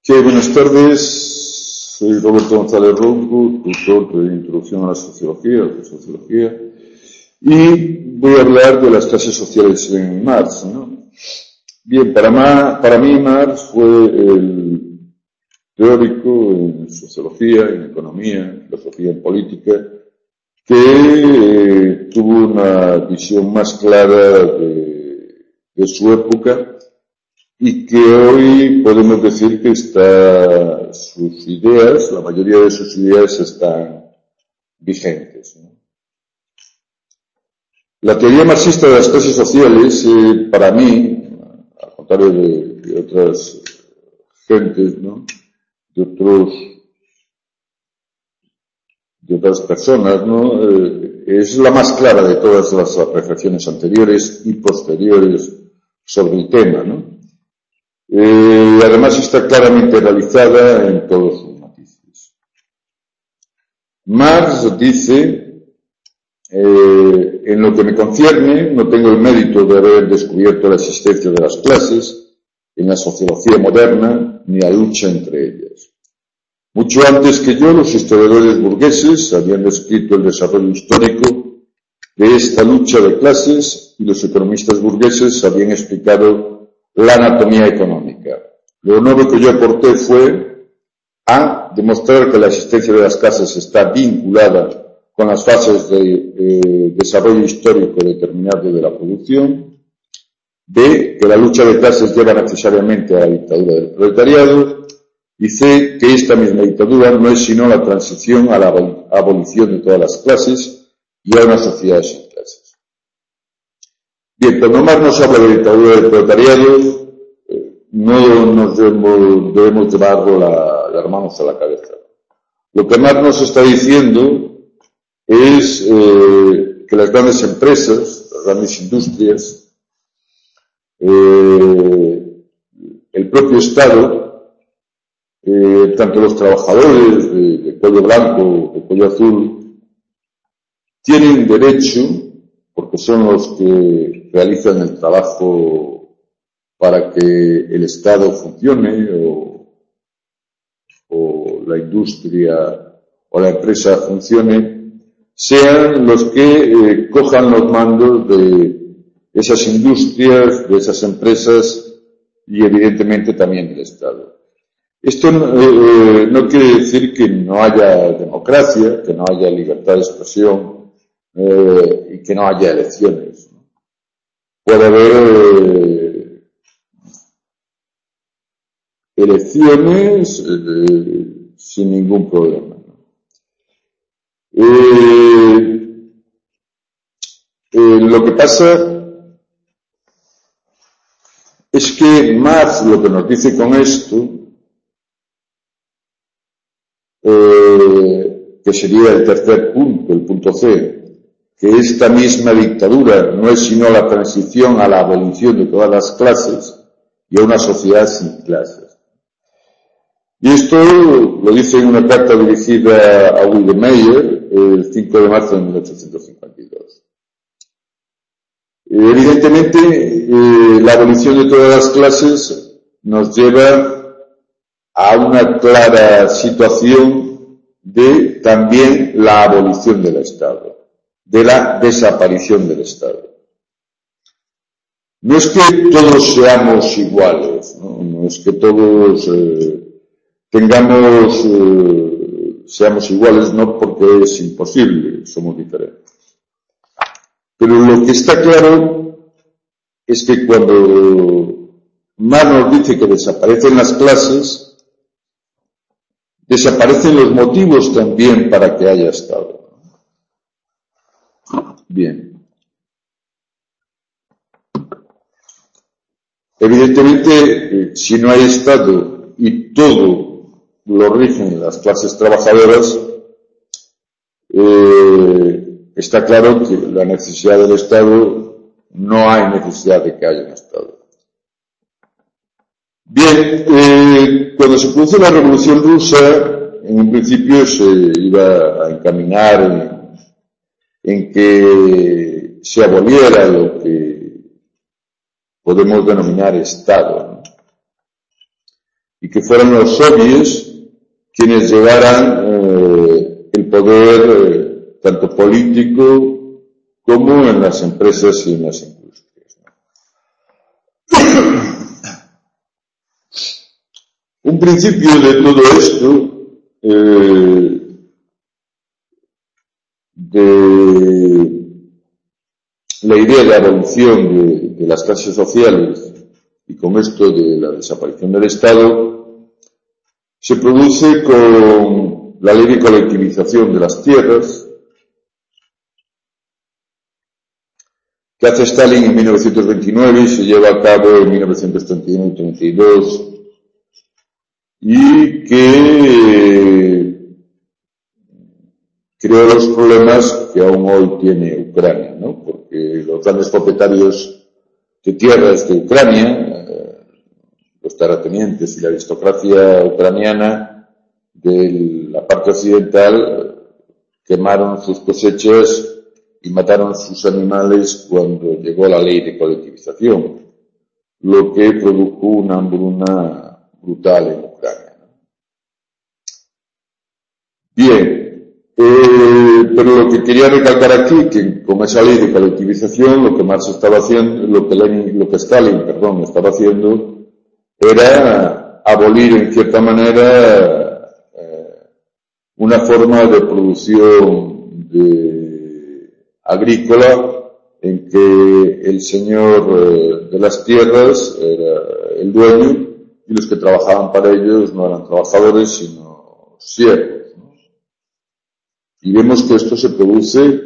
Buenas tardes, soy Roberto González Ronco, tutor de Introducción a la Sociología, y voy a hablar de las clases sociales en Marx, ¿no? Bien, para mí Marx fue el teórico en sociología, en economía, en filosofía, en política, que tuvo una visión más clara de su época y que hoy podemos decir que sus ideas, la mayoría de sus ideas están vigentes, ¿no? La teoría marxista de las clases sociales, para mí, al contrario de otras gentes, ¿no?, de otras personas, ¿no?, es la más clara de todas las reflexiones anteriores y posteriores sobre el tema, ¿no? Además está claramente realizada en todos sus matices. Marx dice, en lo que me concierne, no tengo el mérito de haber descubierto la existencia de las clases en la sociología moderna ni la lucha entre ellas. Mucho antes que yo, los historiadores burgueses habían descrito el desarrollo histórico de esta lucha de clases y los economistas burgueses habían explicado la anatomía económica. Lo nuevo que yo aporté fue a demostrar que la existencia de las clases está vinculada con las fases de desarrollo histórico determinado de la producción, B, que la lucha de clases lleva necesariamente a la dictadura del proletariado, y C, que esta misma dictadura no es sino la transición a la abolición de todas las clases y a una sociedad sin clases. Bien, cuando Marx nos habla de dictadura del proletariado, no nos debemos llevarlo las manos a la cabeza. Lo que Marx nos está diciendo es que las grandes empresas, las grandes industrias, el propio Estado, tanto los trabajadores de cuello blanco, de cuello azul, tienen derecho, porque son los que realizan el trabajo para que el Estado funcione o la industria o la empresa funcione, sean los que cojan los mandos de esas industrias, de esas empresas y evidentemente también del Estado. Esto no quiere decir que no haya democracia, que no haya libertad de expresión, y que no haya elecciones. Puede haber elecciones sin ningún problema. Lo que pasa es que Marx lo que nos dice con esto, que sería el tercer punto, el punto C, que esta misma dictadura no es sino la transición a la abolición de todas las clases y a una sociedad sin clases. Y esto lo dice en una carta dirigida a Wilhelm Meyer el 5 de marzo de 1852. Evidentemente, la abolición de todas las clases nos lleva a una clara situación de también la abolición del Estado, de la desaparición del Estado. No es que todos seamos iguales, no es que todos seamos iguales, no porque es imposible, somos diferentes. Pero lo que está claro es que cuando Marx nos dice que desaparecen las clases, desaparecen los motivos también para que haya Estado. Bien. Evidentemente, si no hay Estado y todo lo rigen las clases trabajadoras, está claro que la necesidad del Estado, no hay necesidad de que haya un Estado. Bien, cuando se produce la Revolución Rusa, en un principio se iba a encaminar en que se aboliera lo que podemos denominar Estado, ¿no? y que fueran los soviets quienes llevaran el poder tanto político como en las empresas y en las industrias, ¿no? Un principio de todo esto, de la idea de abolición de las clases sociales y con esto de la desaparición del Estado, se produce con la ley de colectivización de las tierras que hace Stalin en 1929 y se lleva a cabo en 1931 y 32 y que creó los problemas que aún hoy tiene Ucrania, ¿no? Porque los grandes propietarios de tierras de Ucrania, los terratenientes y la aristocracia ucraniana de la parte occidental quemaron sus cosechas y mataron sus animales cuando llegó la ley de colectivización, lo que produjo una hambruna brutal en Ucrania, ¿no? Bien, pero lo que quería recalcar aquí, que con esa ley de colectivización, lo que Marx estaba haciendo, lo que Stalin estaba haciendo, era abolir en cierta manera una forma de producción agrícola en que el señor de las tierras era el dueño y los que trabajaban para ellos no eran trabajadores sino siervos, ¿no? Y vemos que esto se produce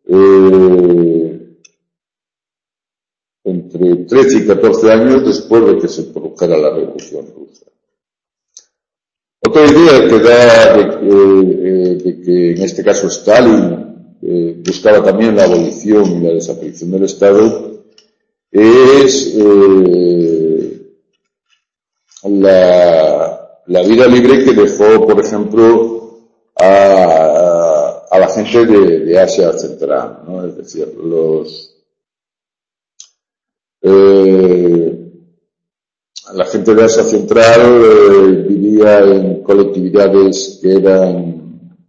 entre 13 y 14 años después de que se produjera la Revolución Rusa. Otra idea que da de que en este caso Stalin buscaba también la abolición y la desaparición del Estado es la vida libre que dejó, por ejemplo, a la gente de Asia Central, ¿no? Es decir, la gente de Asia Central vivía en colectividades que eran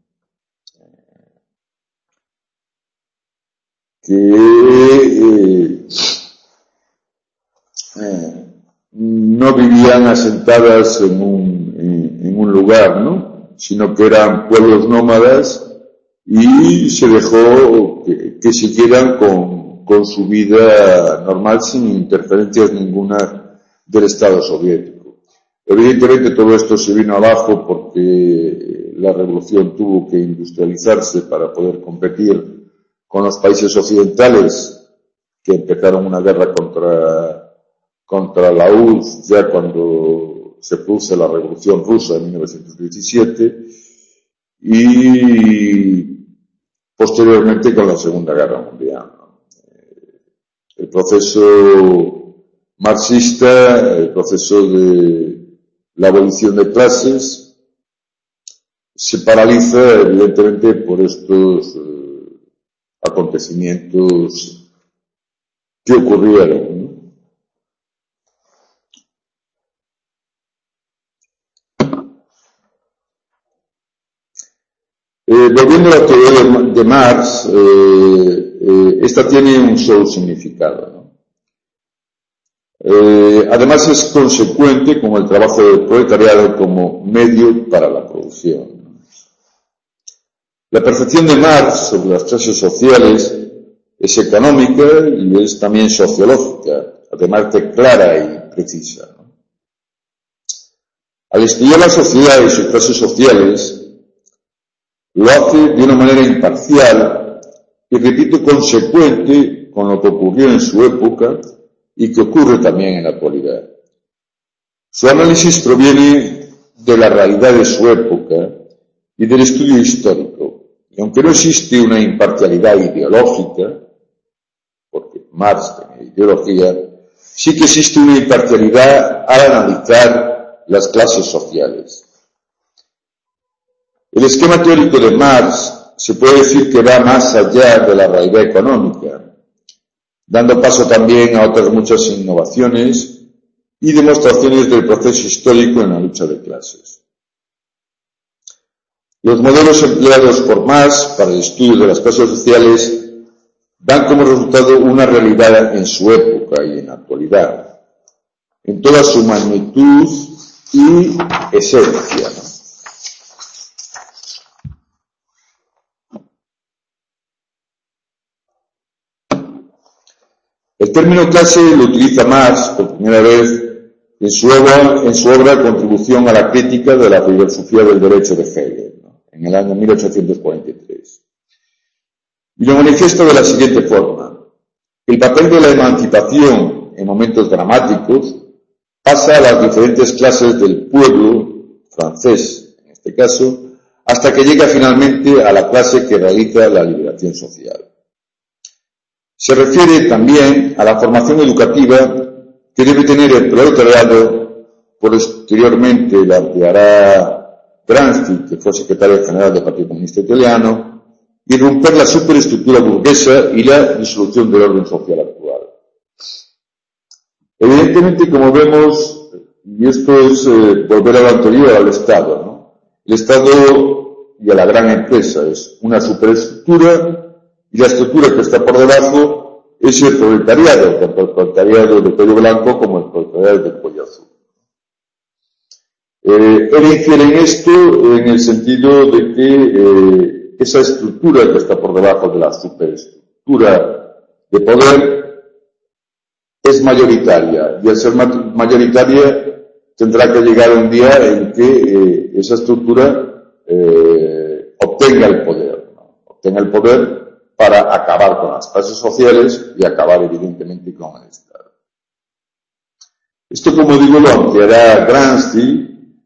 no vivían asentadas en un lugar, ¿no? Sino que eran pueblos nómadas y se dejó que siguieran con su vida normal sin interferencias ninguna del Estado soviético. Evidentemente todo esto se vino abajo porque la revolución tuvo que industrializarse para poder competir con los países occidentales que empezaron una guerra contra la URSS ya cuando se produce la Revolución Rusa en 1917 y posteriormente con la Segunda Guerra Mundial. El proceso marxista, el proceso de la abolición de clases, se paraliza evidentemente por estos acontecimientos que ocurrieron, ¿no? Volviendo a la teoría de Marx, esta tiene un solo significado, ¿no? Además es consecuente con el trabajo del proletariado como medio para la producción, ¿no? La percepción de Marx sobre las clases sociales es económica y es también sociológica, además de clara y precisa, ¿no? Al estudiar la sociedad y sus clases sociales, lo hace de una manera imparcial y, repito, consecuente con lo que ocurrió en su época y que ocurre también en la actualidad. Su análisis proviene de la realidad de su época y del estudio histórico. Y aunque no existe una imparcialidad ideológica, porque Marx tenía ideología, sí que existe una imparcialidad al analizar las clases sociales. El esquema teórico de Marx se puede decir que va más allá de la realidad económica, dando paso también a otras muchas innovaciones y demostraciones del proceso histórico en la lucha de clases. Los modelos empleados por Marx para el estudio de las clases sociales dan como resultado una realidad en su época y en la actualidad, en toda su magnitud y esencia. El término clase lo utiliza Marx por primera vez en su obra Contribución a la crítica de la filosofía del derecho de Hegel, en el año 1843. Y lo manifiesta de la siguiente forma: el papel de la emancipación en momentos dramáticos pasa a las diferentes clases del pueblo francés, en este caso, hasta que llega finalmente a la clase que realiza la liberación social. Se refiere también a la formación educativa que debe tener el proletariado, posteriormente la ampliará Gramsci, que fue secretario general del Partido Comunista Italiano, y romper la superestructura burguesa y la disolución del orden social actual. Evidentemente, como vemos, y esto es volver a lo anterior, al Estado, ¿no? El Estado y a la gran empresa es una superestructura, y la estructura que está por debajo es el proletariado, tanto el proletariado de cuello blanco como el proletariado de cuello azul. Él infiere en esto en el sentido de que esa estructura que está por debajo de la superestructura de poder es mayoritaria, y al ser mayoritaria tendrá que llegar un día en que esa estructura obtenga el poder, ¿no? Obtenga el poder para acabar con las clases sociales y acabar evidentemente con el Estado. Esto, como digo, lo ampliará Gramsci,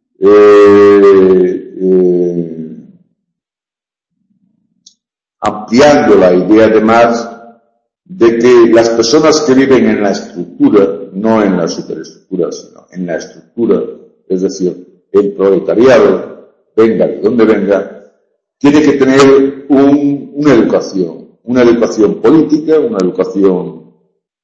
ampliando la idea de Marx de que las personas que viven en la estructura, no en la superestructura, sino en la estructura, es decir, el proletariado, venga de donde venga, tiene que tener una educación política, una educación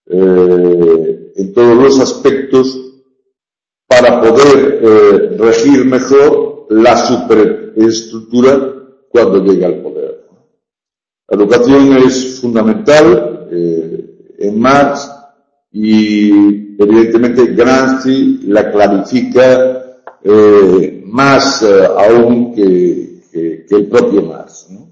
en todos los aspectos para poder regir mejor la superestructura cuando llegue al poder. La educación es fundamental en Marx y evidentemente Gramsci la clarifica más aún que el propio Marx, ¿no?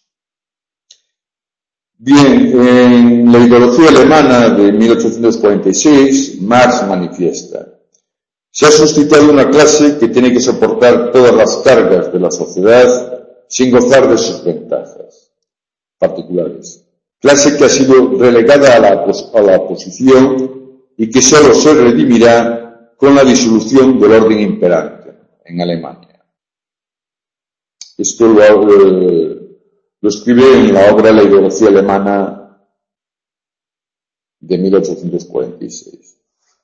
Bien, en la ideología alemana de 1846, Marx manifiesta: se ha suscitado una clase que tiene que soportar todas las cargas de la sociedad sin gozar de sus ventajas particulares. Clase que ha sido relegada a la oposición y que solo se redimirá con la disolución del orden imperante en Alemania. Esto lo escribe en la obra La ideología alemana de 1846.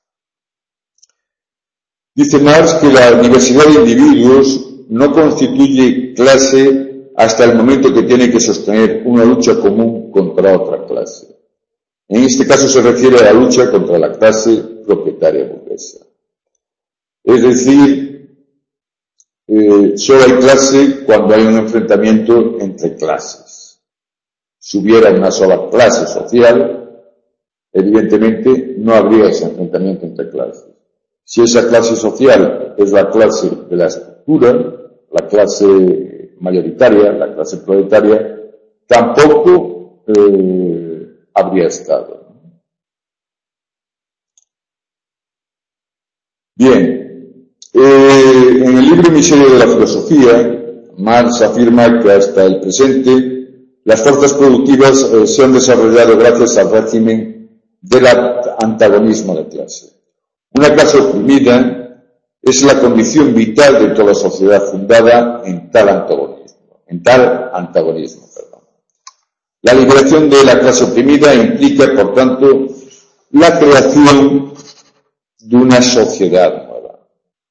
Dice Marx que la diversidad de individuos no constituye clase hasta el momento que tiene que sostener una lucha común contra otra clase. En este caso se refiere a la lucha contra la clase propietaria burguesa. Es decir, solo hay clase cuando hay un enfrentamiento entre clases. Si hubiera una sola clase social, evidentemente no habría ese enfrentamiento entre clases. Si esa clase social es la clase de la estructura, la clase mayoritaria, la clase proletaria, tampoco habría Estado. Bien, en el libro Miseria de la filosofía, Marx afirma que hasta el presente las fuerzas productivas se han desarrollado gracias al régimen del antagonismo de clase. Una clase oprimida es la condición vital de toda sociedad fundada en tal antagonismo. La liberación de la clase oprimida implica, por tanto, la creación de una sociedad nueva.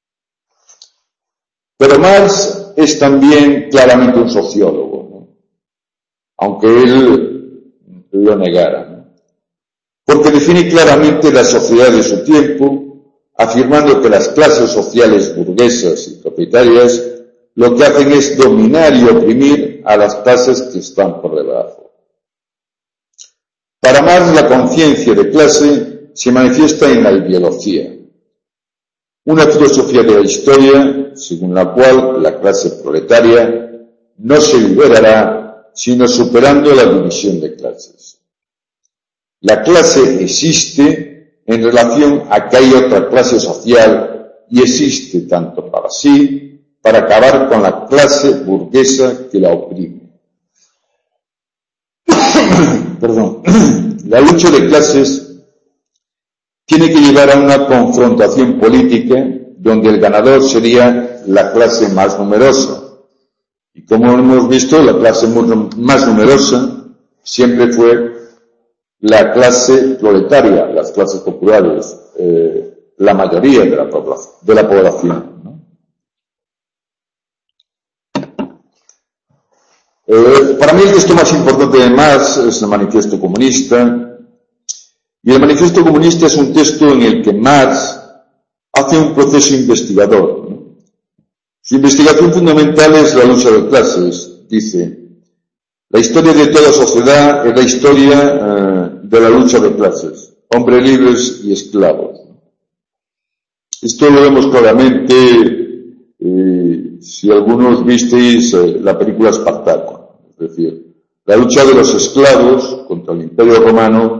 Pero Marx es también claramente un sociólogo, ¿no? Aunque él lo negara, ¿no? Porque define claramente la sociedad de su tiempo afirmando que las clases sociales burguesas y propietarias lo que hacen es dominar y oprimir a las clases que están por debajo. Para Marx, la conciencia de clase se manifiesta en la ideología, una filosofía de la historia según la cual la clase proletaria no se liberará sino superando la división de clases. La clase existe en relación a que hay otra clase social y existe tanto para sí, para acabar con la clase burguesa que la oprime. Perdón. La lucha de clases tiene que llevar a una confrontación política donde el ganador sería la clase más numerosa. Y como hemos visto, la clase más numerosa siempre fue la clase proletaria, las clases populares, la mayoría de la población, ¿no? Para mí el texto más importante de Marx es el Manifiesto Comunista, y el Manifiesto Comunista es un texto en el que Marx hace un proceso investigador, ¿no? Su investigación fundamental es la lucha de clases. Dice: la historia de toda sociedad es la historia de la lucha de clases, hombres libres y esclavos. Esto lo vemos claramente si algunos visteis la película Espartaco, es decir, la lucha de los esclavos contra el Imperio Romano,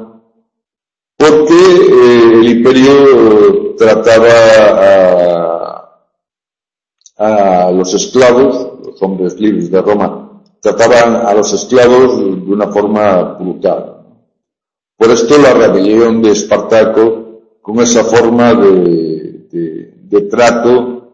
porque el Imperio trataba a los esclavos, los hombres libres de Roma, trataban a los esclavos de una forma brutal. Por esto la rebelión de Espartaco, con esa forma de trato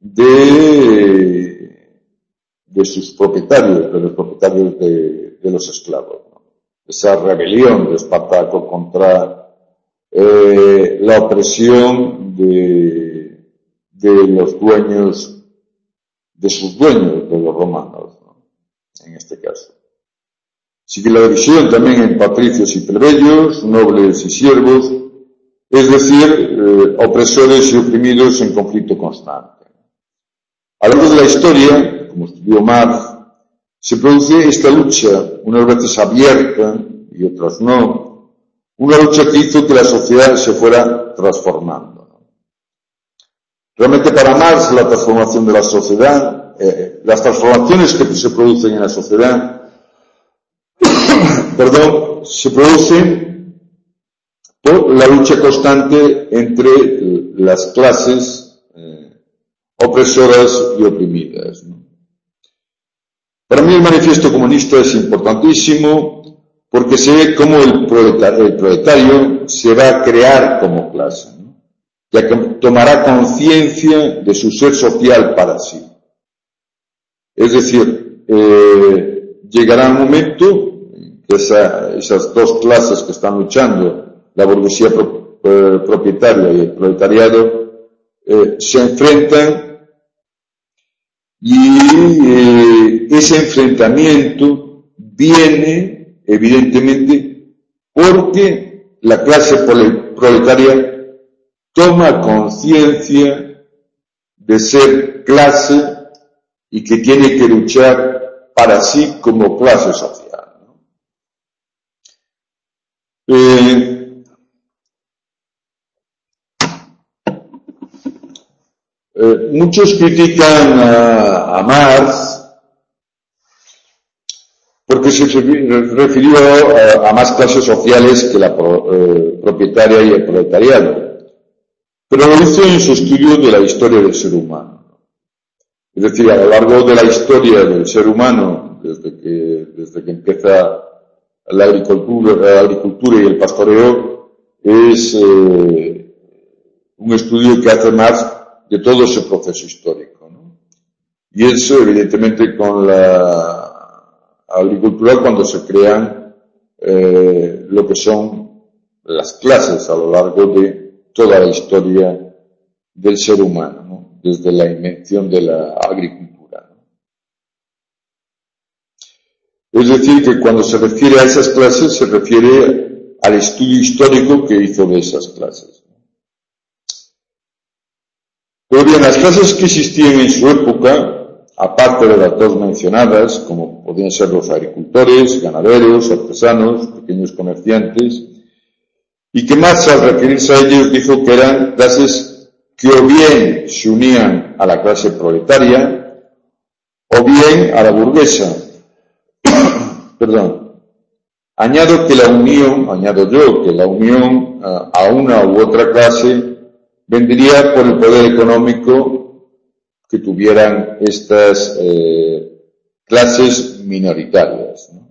de sus propietarios, de los propietarios de los esclavos, ¿no? Esa rebelión de Espartaco contra la opresión de los dueños, de sus dueños, de los romanos, ¿no? En este caso. Sigue la división también en patricios y plebeyos, nobles y siervos, es decir, opresores y oprimidos en conflicto constante. A lo largo de la historia, como estudió Marx, se produce esta lucha, unas veces abierta y otras no, una lucha que hizo que la sociedad se fuera transformando. Realmente para Marx la transformación de la sociedad, las transformaciones que se producen en la sociedad, se producen por la lucha constante entre las clases opresoras y oprimidas, ¿no? Para mí el Manifiesto Comunista es importantísimo porque se ve cómo el proletario se va a crear como clase, ¿no? Ya que tomará conciencia de su ser social para sí. Es decir, llegará un momento que esas dos clases que están luchando, la burguesía propietaria y el proletariado, se enfrentan, y ese enfrentamiento viene evidentemente porque la clase proletaria toma conciencia de ser clase y que tiene que luchar para sí como clase social. Muchos critican a Marx porque se refirió a más clases sociales que la propietaria y el proletariado, pero lo hizo en su estudio de la historia del ser humano. Es decir, a lo largo de la historia del ser humano, desde que empieza la agricultura y el pastoreo, es un estudio que hace Marx de todo ese proceso histórico, ¿no? Y eso, evidentemente, con la agricultura, cuando se crean lo que son las clases a lo largo de toda la historia del ser humano, ¿no? Desde la invención de la agricultura, ¿no? Es decir, que cuando se refiere a esas clases, se refiere al estudio histórico que hizo de esas clases. Pero bien, las clases que existían en su época, aparte de las dos mencionadas, como podían ser los agricultores, ganaderos, artesanos, pequeños comerciantes, y que Marx, al referirse a ellos, dijo que eran clases que o bien se unían a la clase proletaria o bien a la burguesa. Perdón. Añado yo que la unión a una u otra clase vendría por el poder económico que tuvieran estas clases minoritarias, ¿no?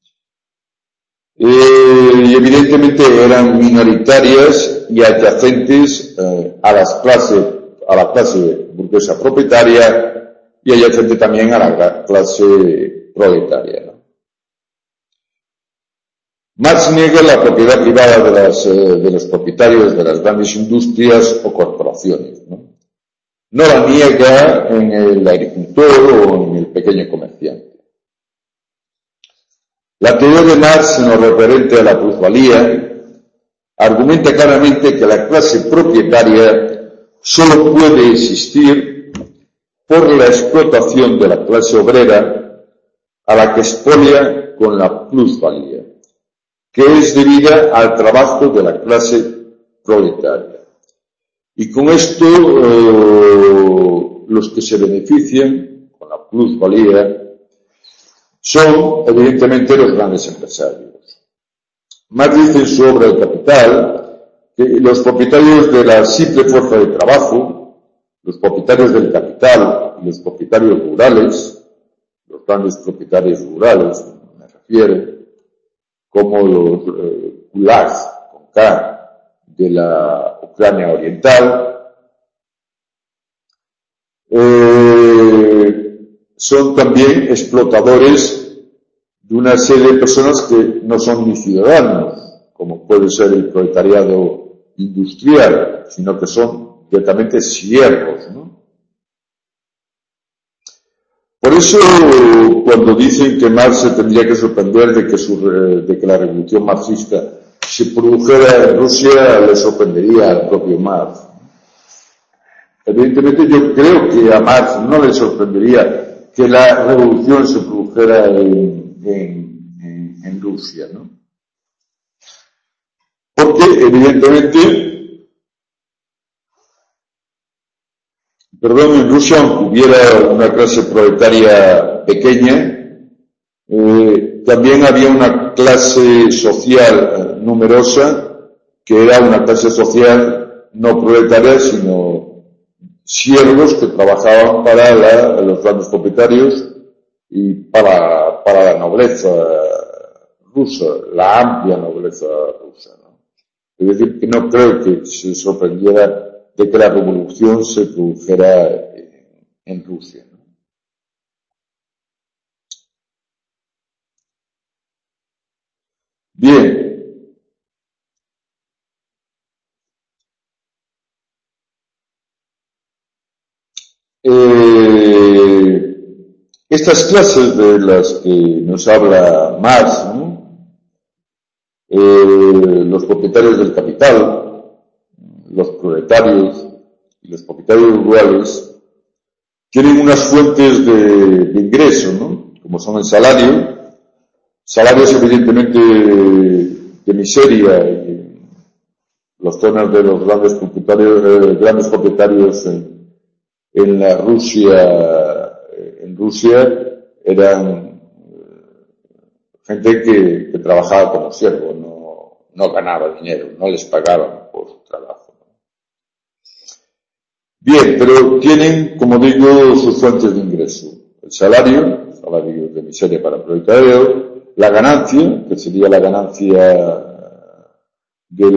Y evidentemente eran minoritarias y adyacentes a la clase burguesa propietaria y adyacente también a la clase proletaria, ¿no? Marx niega la propiedad privada de los propietarios de las grandes industrias o corporaciones, ¿no? No la niega en el agricultor o en el pequeño comerciante. La teoría de Marx, en lo referente a la plusvalía, argumenta claramente que la clase propietaria solo puede existir por la explotación de la clase obrera a la que expolia con la plusvalía, que es debida al trabajo de la clase proletaria. Y con esto, los que se benefician con la plusvalía son, evidentemente, los grandes empresarios. Marx dice en su obra El Capital que los propietarios de la simple fuerza de trabajo, los propietarios del capital y los propietarios rurales, los grandes propietarios rurales, me refiero, como los kulaks, con K, de la Ucrania oriental, son también explotadores de una serie de personas que no son ni ciudadanos, como puede ser el proletariado industrial, sino que son directamente siervos, ¿no? Por eso, cuando dicen que Marx se tendría que sorprender de que la revolución marxista se produjera en Rusia, le sorprendería al propio Marx. Evidentemente, yo creo que a Marx no le sorprendería que la revolución se produjera en Rusia, ¿no? Porque, evidentemente, en Rusia, aunque hubiera una clase proletaria pequeña, también había una clase social numerosa, que era una clase social no proletaria, sino siervos que trabajaban para los grandes propietarios y para la nobleza rusa, la amplia nobleza rusa, ¿no? Es decir, que no creo que se sorprendiera de que la revolución se produjera en Rusia, ¿no? Bien. Estas clases de las que nos habla Marx, ¿no? Los propietarios del capital, los proletarios y los propietarios rurales, tienen unas fuentes de ingreso, ¿no? Como son el salario, salarios evidentemente de miseria y los zonas de los grandes propietarios en la Rusia, eran gente que trabajaba como siervo, no ganaba dinero, no les pagaban por su trabajo. Bien, pero tienen, como digo, sus fuentes de ingreso. El salario de miseria para el proletariado, la ganancia, que sería la ganancia de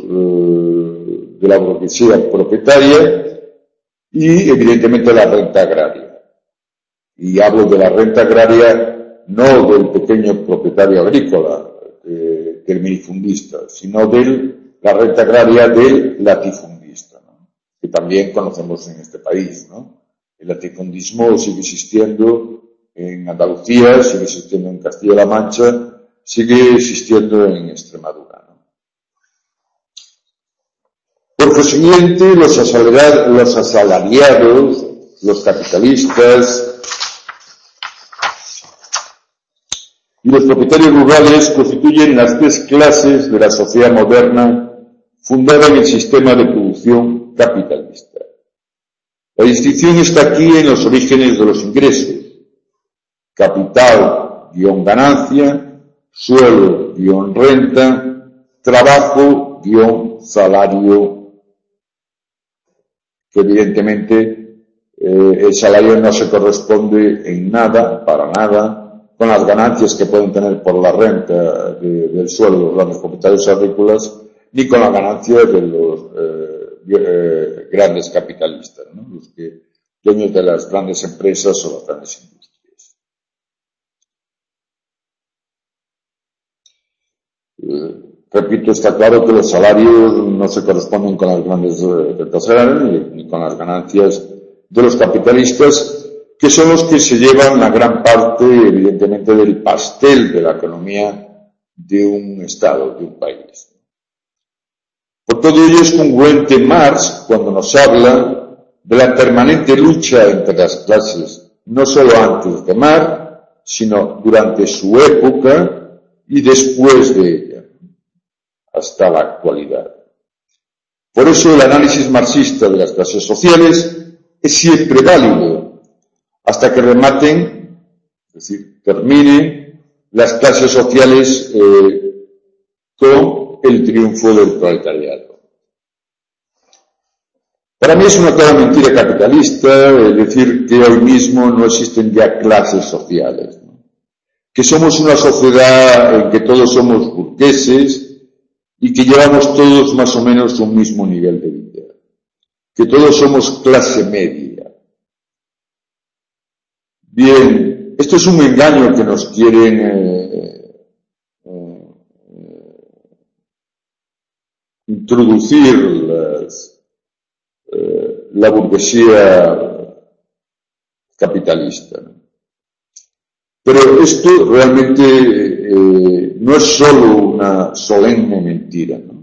la burguesía propietaria, y evidentemente la renta agraria. Y hablo de la renta agraria no del pequeño propietario agrícola, del minifundista, sino de la renta agraria del latifundista, ¿no? Que también conocemos en este país, ¿no? El latifundismo sigue existiendo en Andalucía, sigue existiendo en Castilla-La Mancha, sigue existiendo en Extremadura, ¿no? ¿Por consiguiente, los asalariados, los capitalistas y los propietarios rurales constituyen las tres clases de la sociedad moderna fundada en el sistema de producción capitalista. La distinción está aquí en los orígenes de los ingresos: capital-ganancia, suelo-renta, trabajo-salario, que evidentemente el salario no se corresponde en nada, para nada, con las ganancias que pueden tener por la renta del suelo los grandes propietarios agrícolas, ni con las ganancias de los grandes capitalistas, ¿no? Los dueños de las grandes empresas o las grandes industrias. Repito, está claro que los salarios no se corresponden con las grandes rentas agrarias ni con las ganancias de los capitalistas, que son los que se llevan la gran parte, evidentemente, del pastel de la economía de un Estado, de un país. Por todo ello es congruente Marx cuando nos habla de la permanente lucha entre las clases, no solo antes de Marx, sino durante su época y después de ella, hasta la actualidad. Por eso el análisis marxista de las clases sociales es siempre válido, hasta que rematen, es decir, terminen las clases sociales con el triunfo del proletariado. Para mí es una clara mentira capitalista decir que hoy mismo no existen ya clases sociales, ¿no? Que somos una sociedad en que todos somos burgueses y que llevamos todos más o menos un mismo nivel de vida, que todos somos clase media. Bien, esto es un engaño que nos quieren introducir la burguesía capitalista. Pero esto realmente no es solo una solemne mentira, ¿no?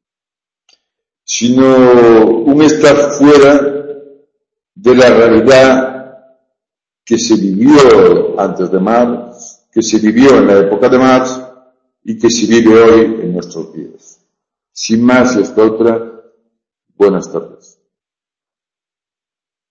Sino un estar fuera de la realidad que se vivió antes de Marx, que se vivió en la época de Marx y que se vive hoy en nuestros días. Sin más y hasta otra, buenas tardes.